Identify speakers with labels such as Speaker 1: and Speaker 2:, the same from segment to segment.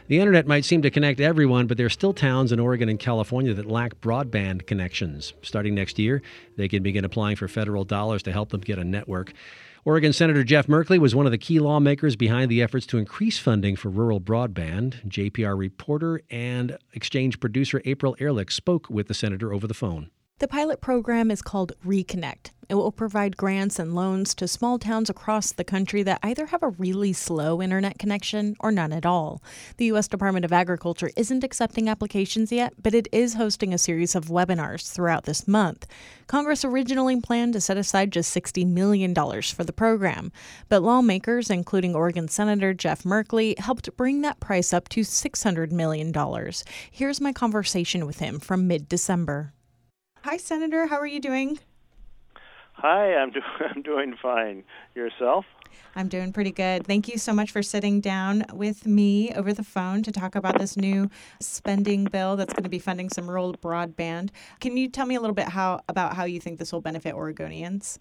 Speaker 1: The internet might seem to connect everyone, but there are still towns in Oregon and California that lack broadband connections. Starting next year, they can begin applying for federal dollars to help them get a network. Oregon Senator Jeff Merkley was one of the key lawmakers behind the efforts to increase funding for rural broadband. JPR reporter and exchange producer April Ehrlich spoke with the senator over the phone.
Speaker 2: The pilot program is called Reconnect. It will provide grants and loans to small towns across the country that either have a really slow internet connection or none at all. The U.S. Department of Agriculture isn't accepting applications yet, but it is hosting a series of webinars throughout this month. Congress originally planned to set aside just $60 million for the program, but lawmakers, including Oregon Senator Jeff Merkley, helped bring that price up to $600 million. Here's my conversation with him from mid-December. Hi, Senator. How are you doing?
Speaker 3: Hi, I'm doing fine. Yourself?
Speaker 2: I'm doing pretty good. Thank you so much for sitting down with me over the phone to talk about this new spending bill that's going to be funding some rural broadband. Can you tell me a little bit about how you think this will benefit Oregonians?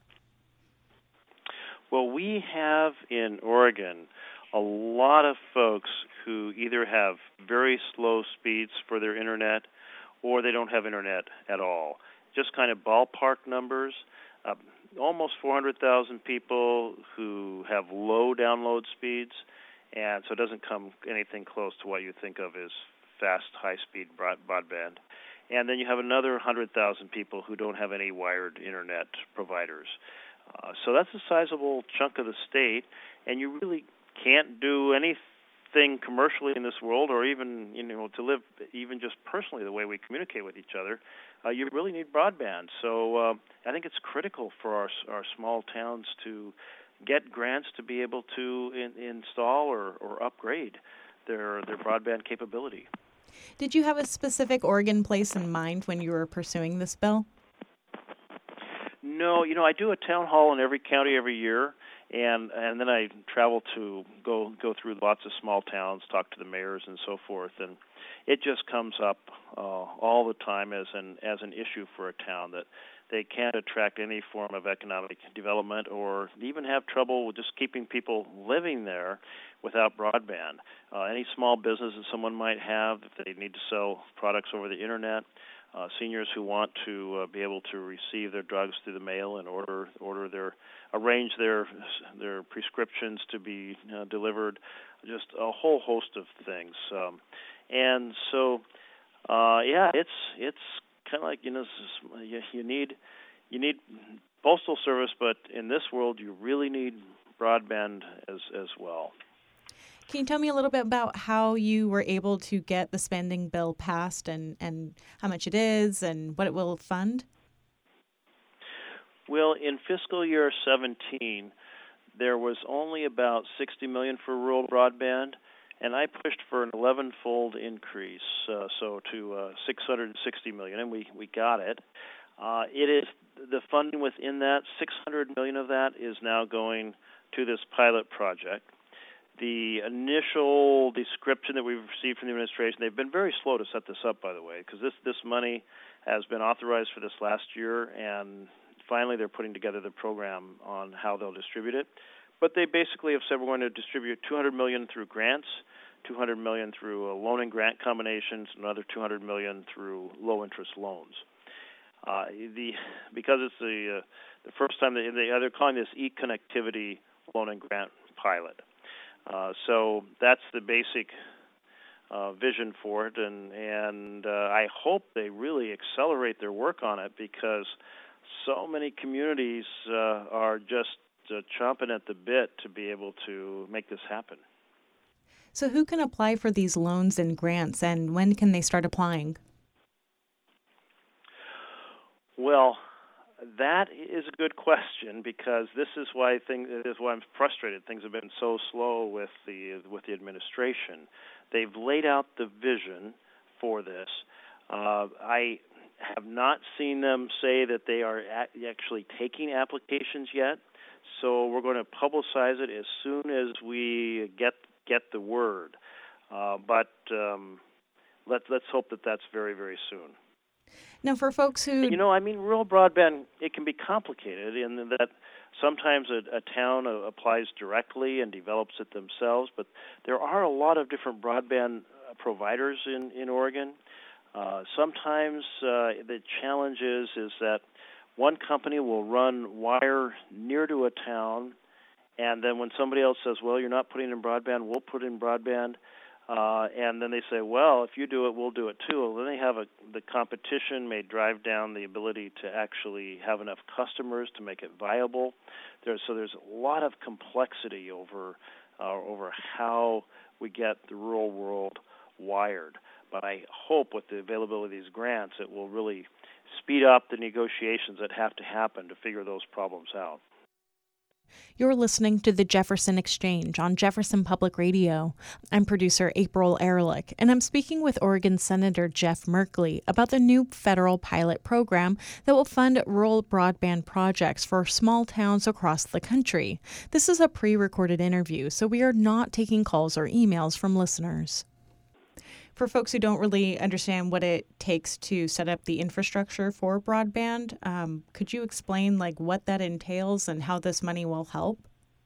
Speaker 3: Well, we have in Oregon a lot of folks who either have very slow speeds for their internet or they don't have internet at all. Just kind of ballpark numbers, almost 400,000 people who have low download speeds, and so it doesn't come anything close to what you think of as fast, high-speed broadband. And then you have another 100,000 people who don't have any wired internet providers. So that's a sizable chunk of the state, and you really can't do anything commercially in this world, or even to live even just personally the way we communicate with each other. You really need broadband. So I think it's critical for our small towns to get grants to be able to install or upgrade their broadband capability.
Speaker 2: Did you have a specific Oregon place in mind when you were pursuing this bill?
Speaker 3: No, I do a town hall in every county every year, and then I travel to go through lots of small towns, talk to the mayors and so forth, and it just comes up all the time as an issue for a town that they can't attract any form of economic development or even have trouble with just keeping people living there without broadband. Any small business that someone might have, if they need to sell products over the internet, seniors who want to be able to receive their drugs through the mail and arrange their prescriptions to be delivered, just a whole host of things. And so, it's kind of like you need postal service, but in this world you really need broadband as well.
Speaker 2: Can you tell me a little bit about how you were able to get the spending bill passed and how much it is and what it will fund?
Speaker 3: Well, in fiscal year 17, there was only about $60 million for rural broadband, and I pushed for an 11-fold increase, so to $660 million, and we got it. It is the funding within that. $600 million of that is now going to this pilot project. The initial description that we've received from the administration, they've been very slow to set this up, by the way, because this money has been authorized for this last year, and finally they're putting together the program on how they'll distribute it. But they basically have said we're going to distribute $200 million through grants, $200 million through loan and grant combinations, another $200 million through low-interest loans. Because it's the first time they're calling this e-connectivity loan and grant pilot. So that's the basic vision for it, and I hope they really accelerate their work on it because so many communities are just chomping at the bit to be able to make this happen.
Speaker 2: So who can apply for these loans and grants, and when can they start applying? Well,
Speaker 3: that is a good question because this is why I'm frustrated. Things have been so slow with the administration. They've laid out the vision for this. I have not seen them say that they are actually taking applications yet. So we're going to publicize it as soon as we get the word. But let's hope that that's very, very soon.
Speaker 2: Now, for folks who...
Speaker 3: rural broadband, it can be complicated in that sometimes a town applies directly and develops it themselves, but there are a lot of different broadband providers in Oregon. Sometimes the challenge is that one company will run wire near to a town, and then when somebody else says, well, you're not putting in broadband, we'll put in broadband, and then they say, well, if you do it, we'll do it too. Well, then they have the competition may drive down the ability to actually have enough customers to make it viable. There's a lot of complexity over how we get the rural world wired. But I hope with the availability of these grants, it will really speed up the negotiations that have to happen to figure those problems out.
Speaker 2: You're listening to the Jefferson Exchange on Jefferson Public Radio. I'm producer April Ehrlich, and I'm speaking with Oregon Senator Jeff Merkley about the new federal pilot program that will fund rural broadband projects for small towns across the country. This is a pre-recorded interview, so we are not taking calls or emails from listeners. For folks who don't really understand what it takes to set up the infrastructure for broadband, could you explain what that entails and how this money will help?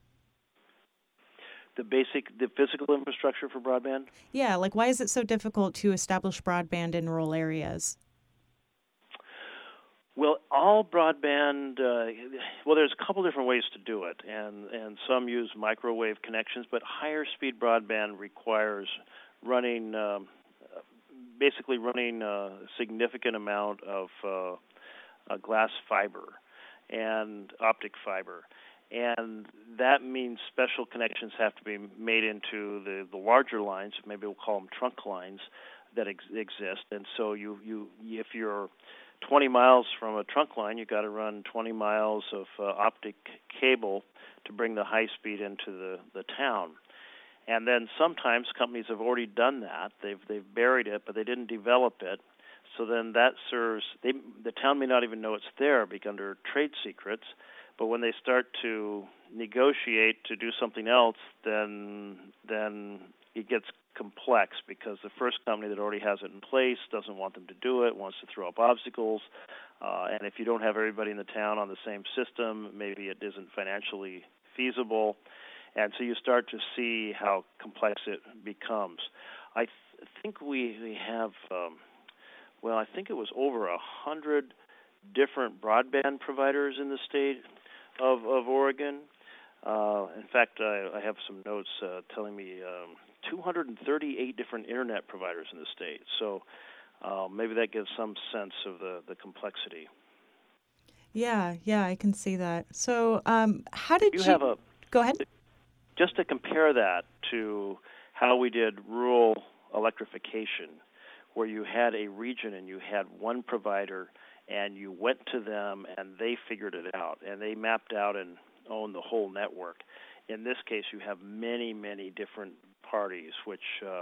Speaker 3: The physical infrastructure for broadband?
Speaker 2: Yeah, why is it so difficult to establish broadband in rural areas?
Speaker 3: Well, all broadband, there's a couple different ways to do it, and some use microwave connections, but higher speed broadband requires running a significant amount of glass fiber and optic fiber. And that means special connections have to be made into the larger lines, maybe we'll call them trunk lines, that exist. And so if you're 20 miles from a trunk line, you've got to run 20 miles of optic cable to bring the high speed into the town. And then sometimes companies have already done that. They've buried it, but they didn't develop it. So then that serves the town may not even know it's there under trade secrets. But when they start to negotiate to do something else, then it gets complex because the first company that already has it in place doesn't want them to do it, wants to throw up obstacles. And if you don't have everybody in the town on the same system, maybe it isn't financially feasible. And so you start to see how complex it becomes. I think we have, I think it was over 100 different broadband providers in the state of Oregon. In fact, I have some notes telling me 238 different internet providers in the state. So maybe that gives some sense of the complexity.
Speaker 2: Yeah, I can see that. So how did you... Go ahead.
Speaker 3: Just to compare that to how we did rural electrification, where you had a region and you had one provider and you went to them and they figured it out and they mapped out and owned the whole network. In this case, you have many, many different parties, which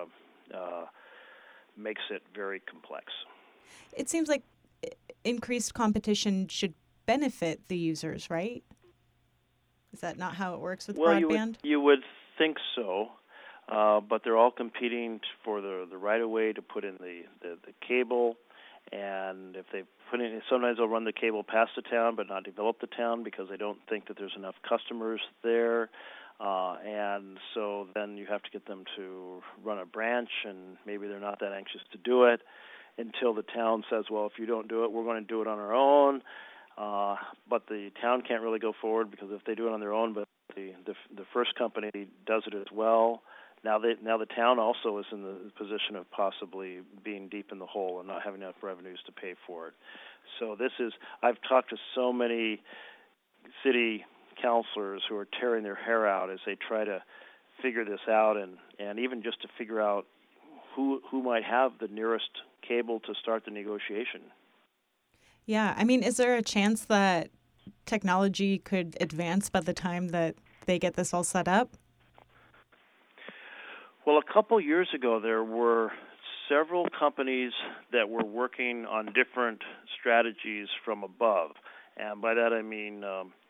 Speaker 3: makes it very complex.
Speaker 2: It seems like increased competition should benefit the users, right? Is that not how it works with broadband?
Speaker 3: You would think so, but they're all competing for the right of way to put in the cable, and if they put in, sometimes they'll run the cable past the town but not develop the town because they don't think that there's enough customers there, and so then you have to get them to run a branch, and maybe they're not that anxious to do it until the town says, well, if you don't do it, we're going to do it on our own. But the town can't really go forward because if they do it on their own, but the first company does it as well, now the town also is in the position of possibly being deep in the hole and not having enough revenues to pay for it. So I've talked to so many city councilors who are tearing their hair out as they try to figure this out and even just to figure out who might have the nearest cable to start the negotiation.
Speaker 2: Yeah, I mean, is there a chance that technology could advance by the time that they get this all set up?
Speaker 3: Well, a couple years ago, there were several companies that were working on different strategies from above. And by that I mean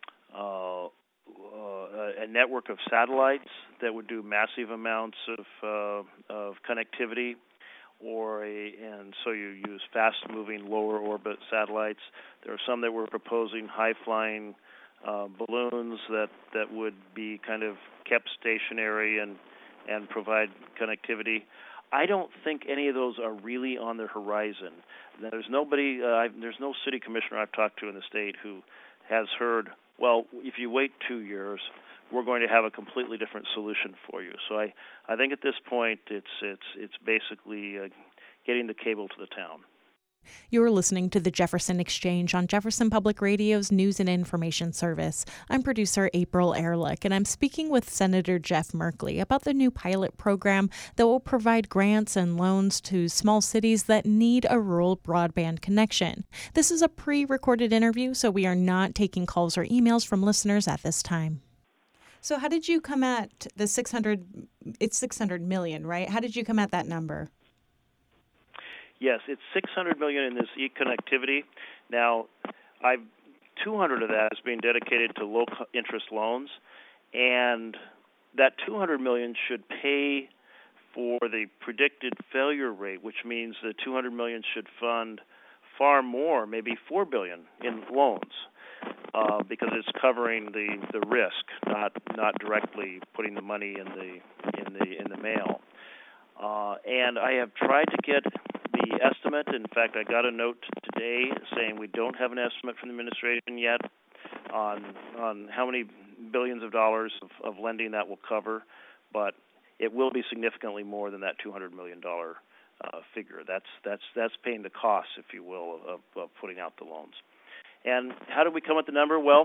Speaker 3: a network of satellites that would do massive amounts of connectivity. And so you use fast-moving, lower-orbit satellites. There are some that were proposing high-flying balloons that would be kind of kept stationary and provide connectivity. I don't think any of those are really on the horizon. There's nobody, there's no city commissioner I've talked to in the state who has heard, well, if you wait 2 years, we're going to have a completely different solution for you. So I think at this point it's basically getting the cable to the town.
Speaker 2: You're listening to the Jefferson Exchange on Jefferson Public Radio's News and Information Service. I'm producer April Ehrlich, and I'm speaking with Senator Jeff Merkley about the new pilot program that will provide grants and loans to small cities that need a rural broadband connection. This is a pre-recorded interview, so we are not taking calls or emails from listeners at this time. So how did you come at the 600 million, right? How did you come at that number?
Speaker 3: Yes, it's $600 million in this e-connectivity. Now, 200 of that is being dedicated to low-interest loans, and that $200 million should pay for the predicted failure rate, which means the $200 million should fund far more, maybe $4 billion in loans, because it's covering the risk, not directly putting the money in the mail. And I have tried to get the estimate. In fact, I got a note today saying we don't have an estimate from the administration yet on how many billions of dollars of lending that will cover, but it will be significantly more than that $200 million figure. That's paying the costs, if you will, of putting out the loans. And how did we come up with the number? Well,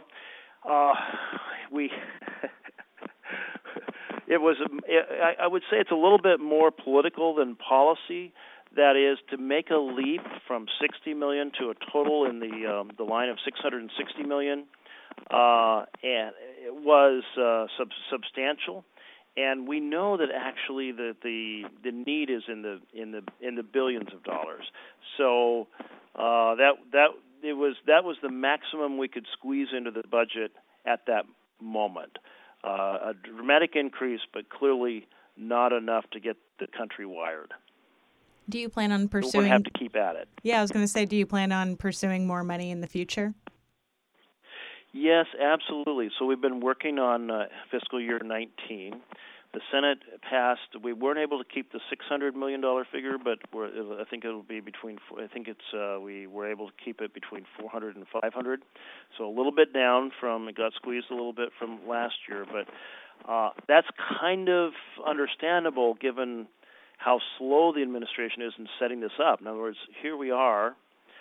Speaker 3: I would say it's a little bit more political than policy. That is to make a leap from 60 million to a total in the line of 660 million, and it was substantial. And we know that actually the need is in the billions of dollars. So that was the maximum we could squeeze into the budget at that moment. A dramatic increase, but clearly not enough to get the country wired.
Speaker 2: Do you plan on pursuing?
Speaker 3: We'll have to keep at it.
Speaker 2: Yeah, I was going to say, do you plan on pursuing more money in the future?
Speaker 3: Yes, absolutely. So we've been working on fiscal year 19. The Senate passed. We weren't able to keep the $600 million figure, but I think it'll be between. I think we were able to keep it between 400 and 500. So a little bit down from. It got squeezed a little bit from last year, but that's kind of understandable given how slow the administration is in setting this up. In other words, here we are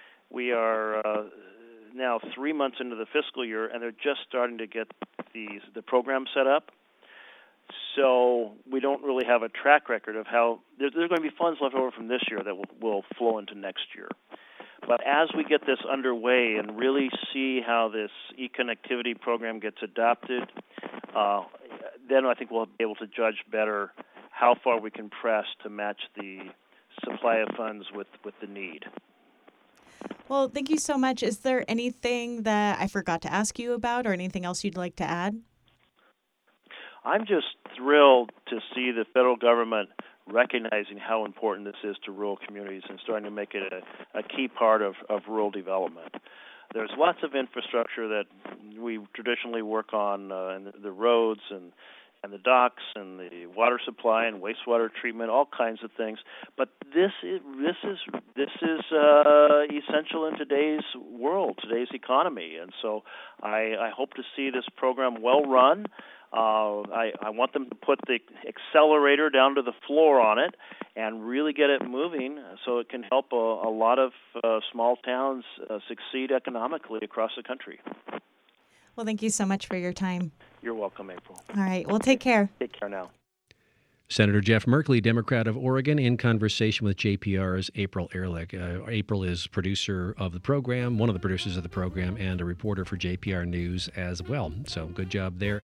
Speaker 3: now 3 months into the fiscal year, and they're just starting to get the program set up. So we don't really have a track record of how there's going to be funds left over from this year that will flow into next year. But as we get this underway and really see how this e-connectivity program gets adopted, then I think we'll be able to judge better how far we can press to match the supply of funds with the need.
Speaker 2: Well, thank you so much. Is there anything that I forgot to ask you about or anything else you'd like to add?
Speaker 3: I'm just thrilled to see the federal government recognizing how important this is to rural communities and starting to make it a key part of rural development. There's lots of infrastructure that we traditionally work on, the roads and the docks and the water supply and wastewater treatment, all kinds of things. But this is essential in today's world, today's economy. And so I hope to see this program well run. I want them to put the accelerator down to the floor on it and really get it moving so it can help a lot of small towns succeed economically across the country.
Speaker 2: Well, thank you so much for your time.
Speaker 3: You're welcome, April.
Speaker 2: All right. Well, take care.
Speaker 3: Take care now.
Speaker 1: Senator Jeff Merkley, Democrat of Oregon, in conversation with JPR's April Ehrlich. April is producer of the program, one of the producers of the program, and a reporter for JPR News as well. So good job there.